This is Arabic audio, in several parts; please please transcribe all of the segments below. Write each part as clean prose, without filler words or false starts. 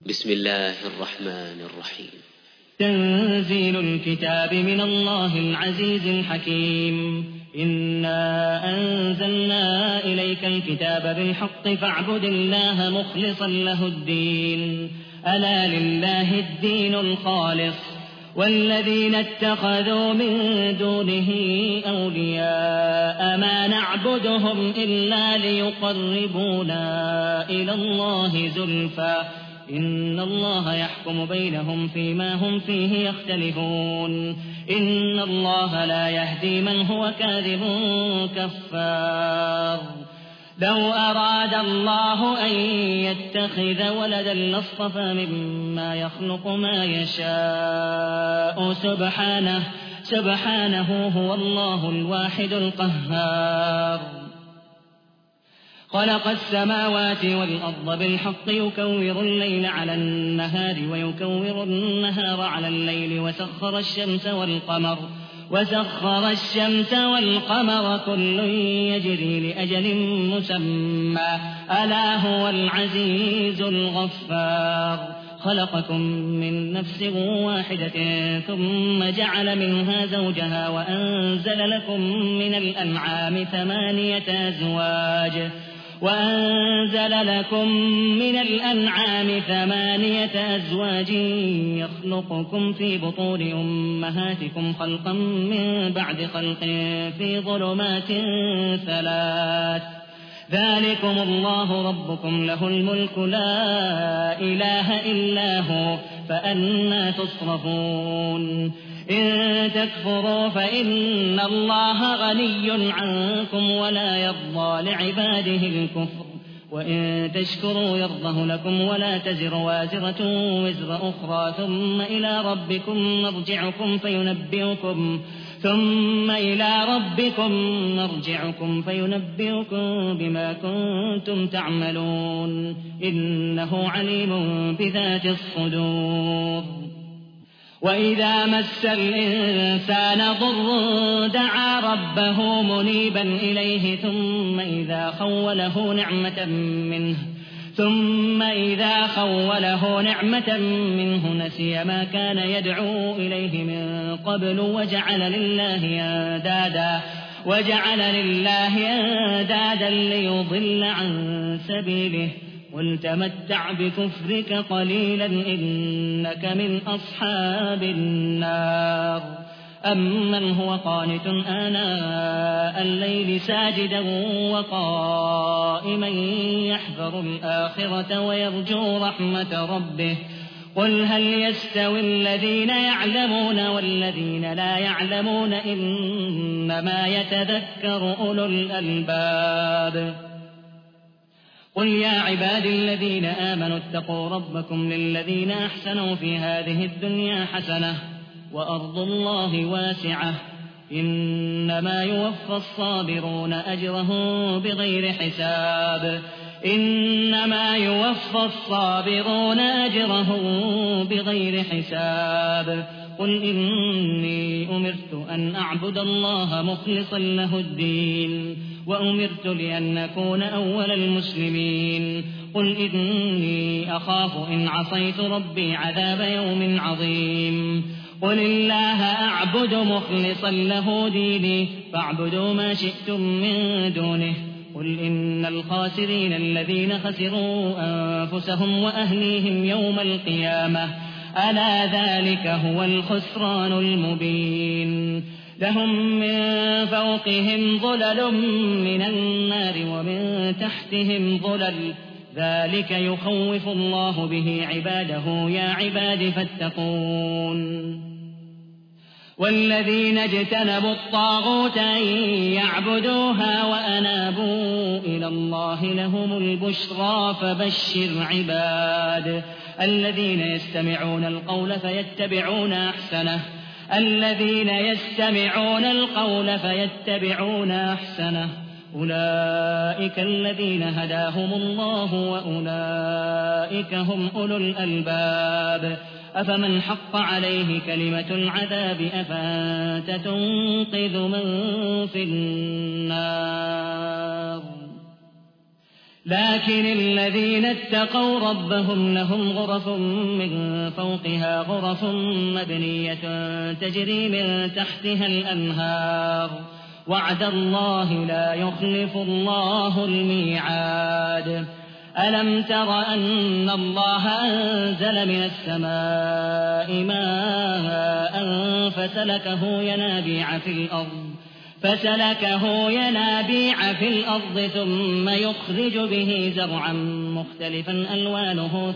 بسم الله الرحمن الرحيم. تنزيل الكتاب من الله العزيز الحكيم. إنا أنزلنا إليك الكتاب بالحق فاعبد الله مخلصا له الدين. ألا لله الدين الخالص والذين اتخذوا من دونه أولياء ما نعبدهم إلا ليقربونا إلى الله زلفى إن الله يحكم بينهم فيما هم فيه يختلفون. إن الله لا يهدي من هو كاذب كفار. لو أراد الله أن يتخذ ولدا لاصطفى مما يخلق ما يشاء سبحانه هو الله الواحد القهار. خلق السماوات والأرض بالحق يكور الليل على النهار ويكور النهار على الليل وسخر الشمس والقمر كل يجري لأجل مسمى ألا هو العزيز الغفار. خلقكم من نفس واحدة ثم جعل منها زوجها وأنزل لكم من الأنعام ثمانية أزواج يخلقكم في بطون أمهاتكم خلقا من بعد خلق في ظلمات ثلاث. ذلكم الله ربكم له الملك لا إله إلا هو فأنى تصرفون. إن تكفروا فإن الله غني عنكم ولا يرضى لعباده الكفر وإن تشكروا يرضه لكم ولا تزر وازرة وزر أخرى ثم إلى ربكم مرجعكم فينبئكم بما كنتم تعملون. إنه عليم بذات الصدور. وإذا مس الإنسان ضر دعا ربه منيبا إليه ثم إذا خوله نعمة منه نسي ما كان يدعو إليه من قبل وجعل لله أندادا ليضل عن سبيله. قل تمتع بكفرك قليلا إنك من أصحاب النار. أمن هو قانت آناء الليل ساجدا وقائما يحذر الآخرة ويرجو رحمة ربه قل هل يستوي الذين يعلمون والذين لا يعلمون إنما يتذكر أولو الألباب. قل يا عبادي الذين آمنوا اتقوا ربكم للذين أحسنوا في هذه الدنيا حسنة وأرض الله واسعة إنما يوفى الصابرون أجرهم بغير حساب. قل إني أمرت أن أعبد الله مخلصا له الدين وأمرت لأن أكون أول المسلمين. قل إني أخاف إن عصيت ربي عذاب يوم عظيم. قل الله أعبد مخلصا له ديني فاعبدوا ما شئتم من دونه. قل إن الخاسرين الذين خسروا أنفسهم وأهليهم يوم القيامة ألا ذلك هو الخسران المبين. لهم من فوقهم ظلل من النار ومن تحتهم ظلل ذلك يخوف الله به عباده يا عباد فاتقون. والذين اجتنبوا الطاغوت أن يعبدوها وأنابوا إلى الله لهم البشرى فبشر عباد الذين يستمعون القول فيتبعون أحسنه أولئك الذين هداهم الله وأولئك هم أولو الألباب. أفمن حق عليه كلمة العذاب أفأنت تنقذ من في النار. لكن الذين اتقوا ربهم لهم غرف من فوقها غرف مبنية تجري من تحتها الأنهار وعد الله لا يخلف الله الميعاد ألم تر أن الله أنزل من السماء ماء فسلكه ينابيع في الأرض ثم يخرج به زرعا مختلفا ألوانه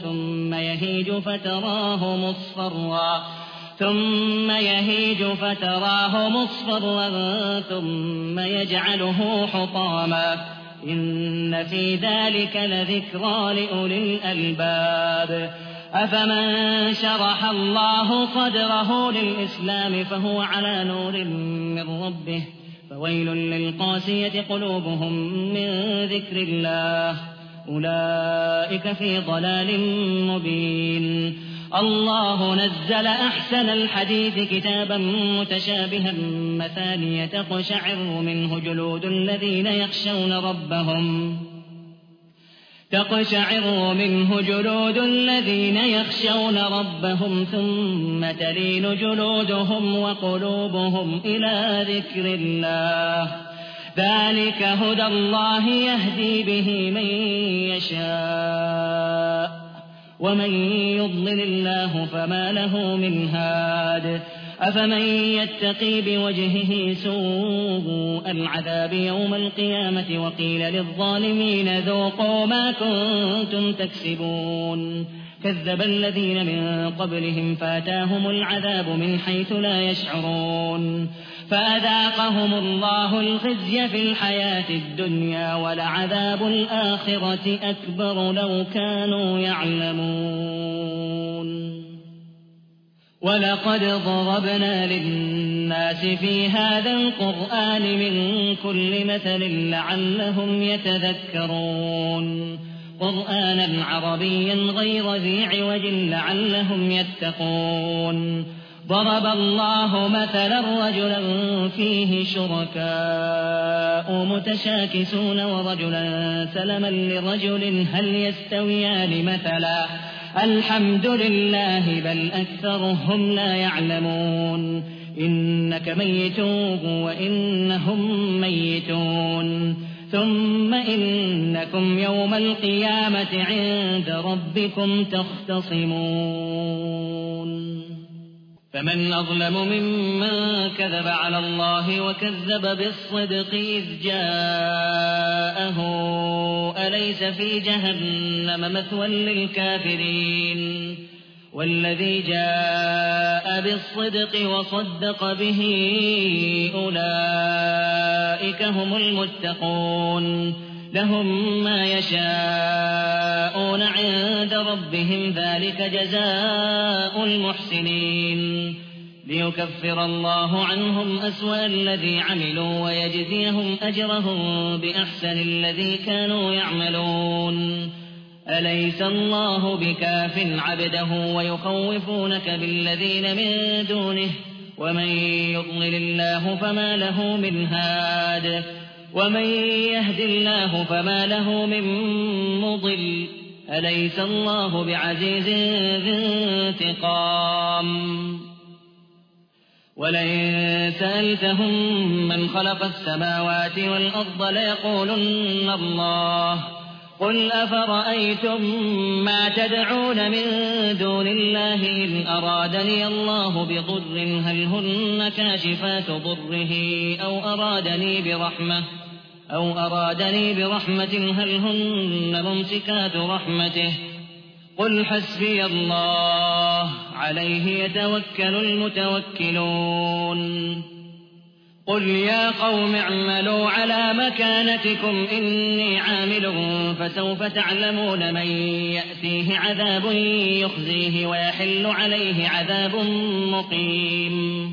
ثم يهيج فتراه مصفرا ثم يجعله حطاما إن في ذلك لذكرى لأولي الألباب أفمن شرح الله صدره للإسلام فهو على نور من ربه فويل للقاسية قلوبهم من ذكر الله أولئك في ضلال مبين الله نزل أحسن الحديث كتابا متشابها مثانية تقشعر منه جلود الذين يخشون ربهم ثم تلين جلودهم وقلوبهم إلى ذكر الله ذلك هدى الله يهدي به من يشاء ومن يضلل الله فما له من هاد أفمن يتقي بوجهه سوء العذاب يوم القيامة وقيل للظالمين ذوقوا ما كنتم تكسبون كذب الذين من قبلهم فاتاهم العذاب من حيث لا يشعرون فأذاقهم الله الخزي في الحياة الدنيا ولعذاب الآخرة أكبر لو كانوا يعلمون ولقد ضربنا للناس في هذا القرآن من كل مثل لعلهم يتذكرون قرآنا عربيا غير ذي عوج لعلهم يتقون ضرب الله مثلا رجلا فيه شركاء متشاكسون ورجلا سلما لرجل هل يستويان مثلا الحمد لله بل أكثرهم لا يعلمون إنك ميت وإنهم ميتون ثم إنكم يوم القيامة عند ربكم تختصمون فمن أظلم ممن كذب على الله وكذب بالصدق إذ جاءه أليس في جهنم مثوى للكافرين والذي جاء بالصدق وصدق به أولئك هم المتقون لهم ما يشاءون عند ربهم ذلك جزاء المحسنين ليكفر الله عنهم أسوأ الذي عملوا ويجزيهم أجرهم بأحسن الذي كانوا يعملون أليس الله بكاف عبده ويخوفونك بالذين من دونه ومن يضلل الله فما له من هاد ومن يهد الله فما له من مضل أليس الله بعزيز ذي انتقام ولئن سألتهم من خلق السماوات والأرض ليقولن الله قل أفرأيتم ما تدعون من دون الله إن أرادني الله بضر هل هن كاشفات ضره أو أرادني برحمة هل هن ممسكات رحمته قل حسبي الله عليه يتوكل المتوكلون قل يا قوم اعملوا على مكانتكم إني عامل فسوف تعلمون من يأتيه عذاب يخزيه ويحل عليه عذاب مقيم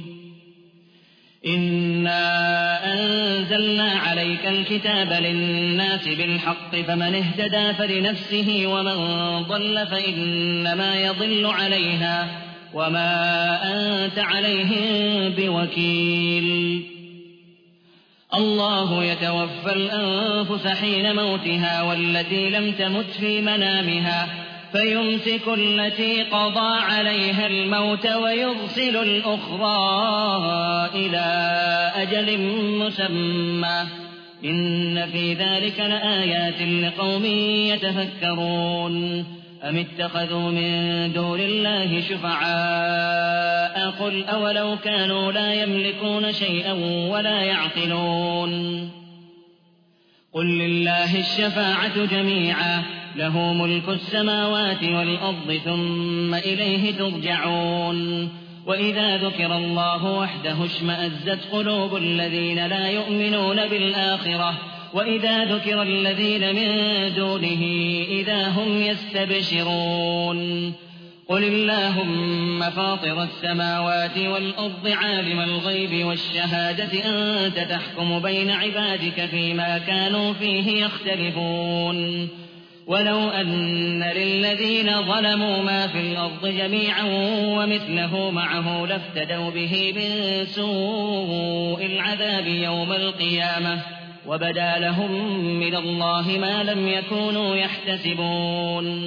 إنا أنزلنا عليك الكتاب للناس بالحق فمن اهتدى فلنفسه ومن ضل فإنما يضل عليها وما أنت عليهم بوكيل الله يتوفى الأنفس حين موتها والتي لم تمت في منامها فيمسك التي قضى عليها الموت ويرسل الأخرى إلى أجل مسمى إن في ذلك لآيات لقوم يتفكرون أم اتخذوا من دون الله شفعاء قل أولو كانوا لا يملكون شيئا ولا يعقلون قل لله الشفاعة جميعا له ملك السماوات والأرض ثم إليه ترجعون وإذا ذكر الله وحده اشمأزت قلوب الذين لا يؤمنون بالآخرة وإذا ذكر الذين من دونه إذا هم يستبشرون قل اللهم فاطر السماوات والأرض عالم الغيب والشهادة أنت تحكم بين عبادك فيما كانوا فيه يختلفون ولو أن للذين ظلموا ما في الأرض جميعا ومثله معه لافتدوا به من سوء العذاب يوم القيامة وبدا لهم من الله ما لم يكونوا يحتسبون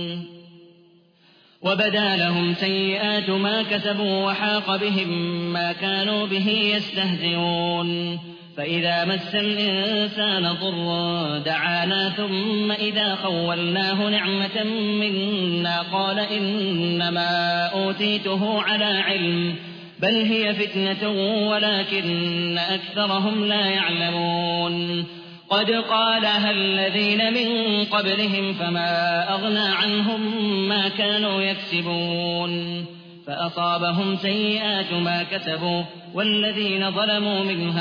وبدا لهم سيئات ما كسبوا وحاق بهم ما كانوا به يستهزئون فإذا مس الإنسان ضر دعانا ثم إذا خولناه نعمة منا قال إنما أوتيته على علم بل هي فتنة ولكن أكثرهم لا يعلمون قد قالها الذين من قبلهم فما أغنى عنهم ما كانوا يكسبون فأصابهم سيئات ما كسبوا والذين ظلموا من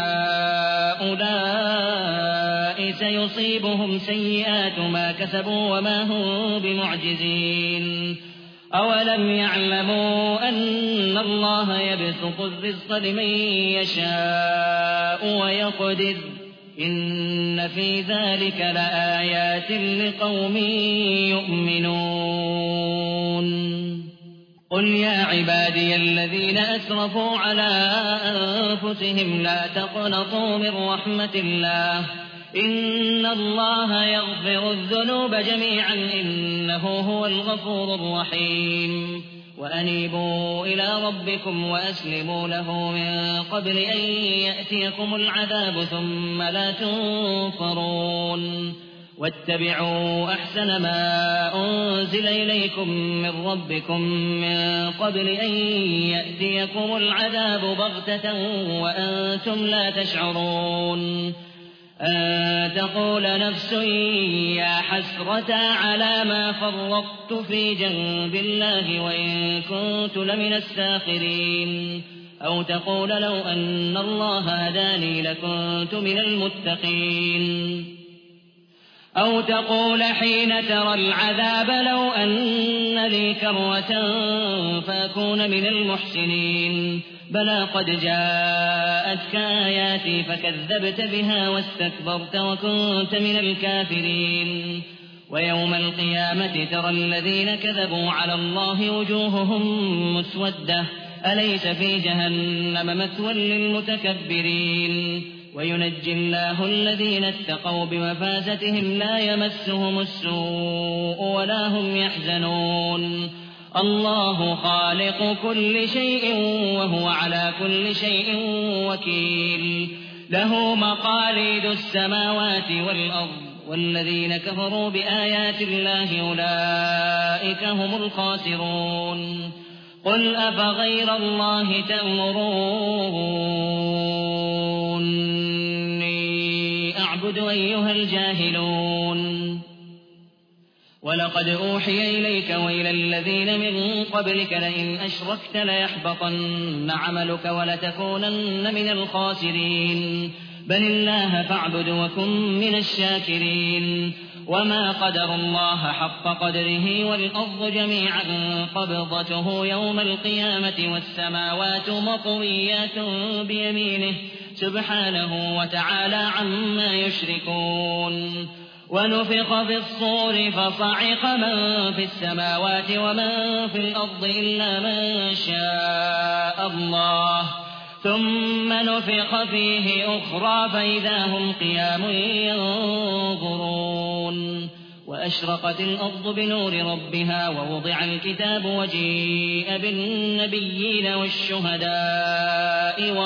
هؤلاء سيصيبهم سيئات ما كسبوا وما هم بمعجزين أولم يعلموا أن الله يبسط الرزق لمن يشاء ويقدر إن في ذلك لآيات لقوم يؤمنون قل يا عبادي الذين أسرفوا على أنفسهم لا تقنطوا من رحمة الله إن الله يغفر الذنوب جميعا إنه هو الغفور الرحيم وأنيبوا إلى ربكم وأسلموا له من قبل أن يأتيكم العذاب ثم لا تنصرون واتبعوا أحسن ما أنزل إليكم من ربكم من قبل أن يأتيكم العذاب بغتة وأنتم لا تشعرون أن تقول نفس يا حسرة على ما فرطت في جنب الله وإن كنت لمن الساخرين أو تقول لو أن الله هداني لكنت من المتقين أو تقول حين ترى العذاب لو أن لي كرة فأكون من المحسنين بلى قد جاءتك آياتي فكذبت بها واستكبرت وكنت من الكافرين ويوم القيامة ترى الذين كذبوا على الله وجوههم مسودة أليس في جهنم مثوى للمتكبرين وينجي الله الذين اتقوا بمفازتهم لا يمسهم السوء ولا هم يحزنون الله خالق كل شيء وهو على كل شيء وكيل له مقاليد السماوات والأرض والذين كفروا بآيات الله أولئك هم الخاسرون قل أفغير الله تأمروني أعبد أيها الجاهلون ولقد أوحي إليك وإلى الذين من قبلك لئن أشركت ليحبطن عملك ولتكونن من الخاسرين بل الله فاعبد وكن من الشاكرين وما قدر الله حق قدره والأرض جميعا قبضته يوم القيامة والسماوات مطويات بيمينه سبحانه وتعالى عما يشركون ونفخ في الصور فصعق من في السماوات ومن في الأرض إلا من شاء الله ثم نفخ فيه أخرى فإذا هم قيام ينظرون وأشرقت الأرض بنور ربها ووضع الكتاب وجيء بالنبيين والشهداء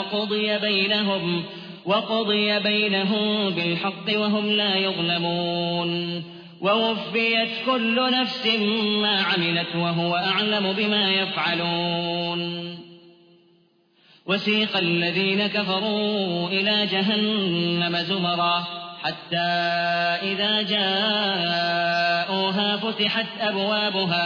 وقضي بينهم بالحق وهم لا يظلمون ووفيت كل نفس ما عملت وهو أعلم بما يفعلون وسيق الذين كفروا إلى جهنم زمرا حتى إذا جاءوها فتحت أبوابها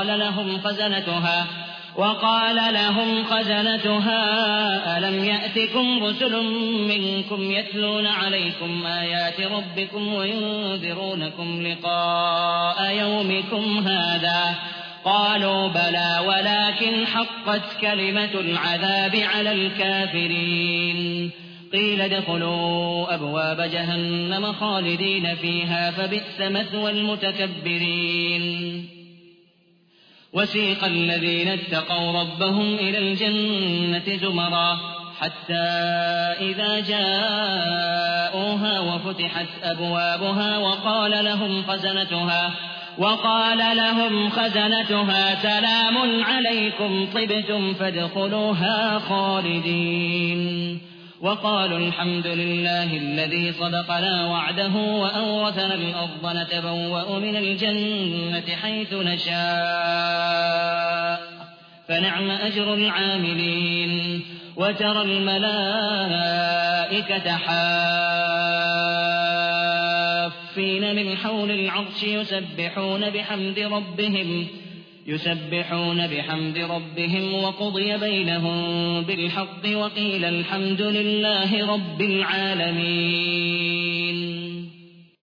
وقال لهم خزنتها ألم يأتكم رسل منكم يتلون عليكم آيات ربكم وينذرونكم لقاء يومكم هذا قالوا بلى ولكن حقت كلمة العذاب على الكافرين قيل ادخلوا أبواب جهنم خالدين فيها فبئس مثوى المتكبرين وسيق الذين اتقوا ربهم إلى الجنة زمرا حتى إذا جاءوها وفتحت أبوابها وقال لهم خزنتها سلام عليكم طبتم فادخلوها خالدين وقالوا الحمد لله الذي صدقنا وعده وأورثنا الأرض نتبوأ من الجنة حيث نشاء فنعم أجر العاملين وترى الملائكة حافين من حول العرش يسبحون بحمد ربهم وقضي بينهم بالحق وقيل الحمد لله رب العالمين